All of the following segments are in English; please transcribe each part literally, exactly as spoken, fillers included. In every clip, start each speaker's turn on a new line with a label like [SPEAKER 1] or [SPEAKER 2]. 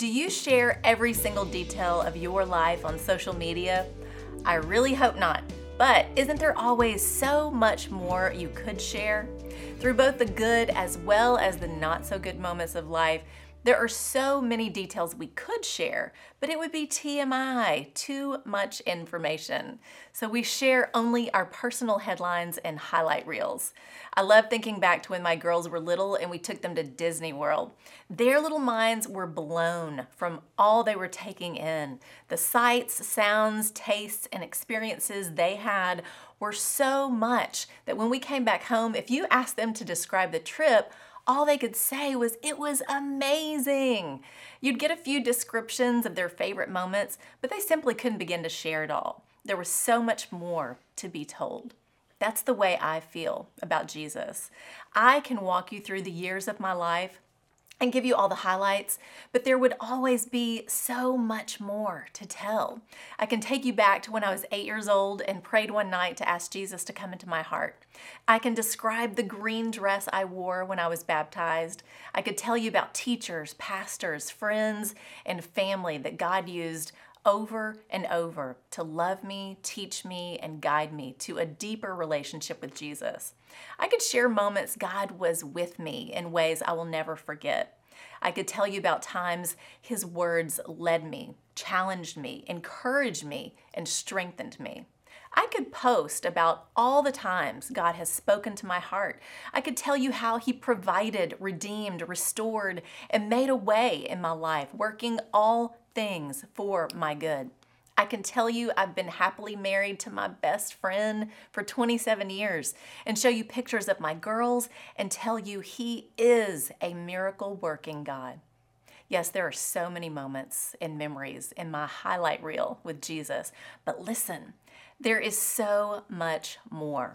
[SPEAKER 1] Do you share every single detail of your life on social media? I really hope not, but isn't there always so much more you could share? Through both the good as well as the not so good moments of life, there are so many details we could share, but it would be T M I, too much information. So we share only our personal headlines and highlight reels. I love thinking back to when my girls were little and we took them to Disney World. Their little minds were blown from all they were taking in. The sights, sounds, tastes, and experiences they had were so much that when we came back home, if you asked them to describe the trip, all they could say was, "It was amazing." You'd get a few descriptions of their favorite moments, but they simply couldn't begin to share it all. There was so much more to be told. That's the way I feel about Jesus. I can walk you through the years of my life and give you all the highlights, but there would always be so much more to tell. I can take you back to when I was eight years old and prayed one night to ask Jesus to come into my heart. I can describe the green dress I wore when I was baptized. I could tell you about teachers, pastors, friends, and family that God used over and over to love me, teach me, and guide me to a deeper relationship with Jesus. I could share moments God was with me in ways I will never forget. I could tell you about times His words led me, challenged me, encouraged me, and strengthened me. I could post about all the times God has spoken to my heart. I could tell you how He provided, redeemed, restored, and made a way in my life, working all things for my good. I can tell you I've been happily married to my best friend for twenty-seven years and show you pictures of my girls and tell you He is a miracle working God. Yes, there are so many moments and memories in my highlight reel with Jesus, but listen, there is so much more.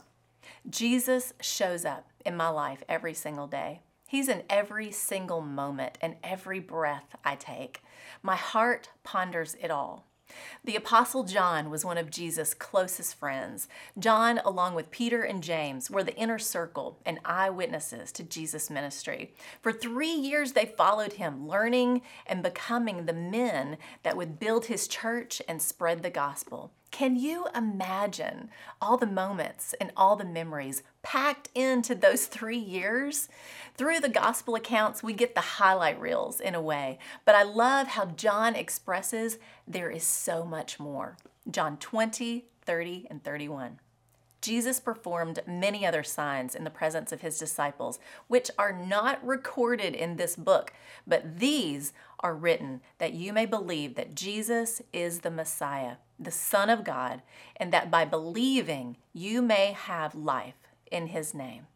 [SPEAKER 1] Jesus shows up in my life every single day. He's in every single moment and every breath I take. My heart ponders it all. The Apostle John was one of Jesus' closest friends. John, along with Peter and James, were the inner circle and eyewitnesses to Jesus' ministry. For three years, they followed him, learning and becoming the men that would build his church and spread the gospel. Can you imagine all the moments and all the memories packed into those three years? Through the gospel accounts, we get the highlight reels in a way, but I love how John expresses there is so much more. John twenty, thirty, and thirty-one. Jesus performed many other signs in the presence of his disciples, which are not recorded in this book, but these are written that you may believe that Jesus is the Messiah, the Son of God, and that by believing you may have life in his name.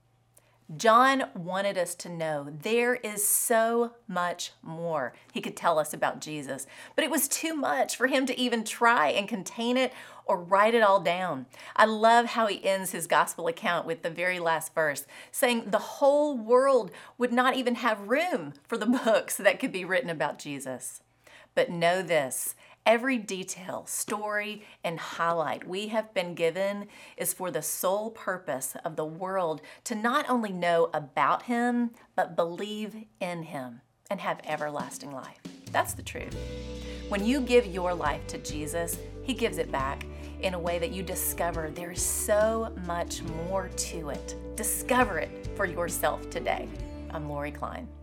[SPEAKER 1] John wanted us to know there is so much more he could tell us about Jesus, but it was too much for him to even try and contain it or write it all down. I love how he ends his gospel account with the very last verse, saying the whole world would not even have room for the books that could be written about Jesus. But know this, every detail, story, and highlight we have been given is for the sole purpose of the world to not only know about him, but believe in him and have everlasting life. That's the truth. When you give your life to Jesus, he gives it back in a way that you discover there's so much more to it. Discover it for yourself today. I'm Lori Klein.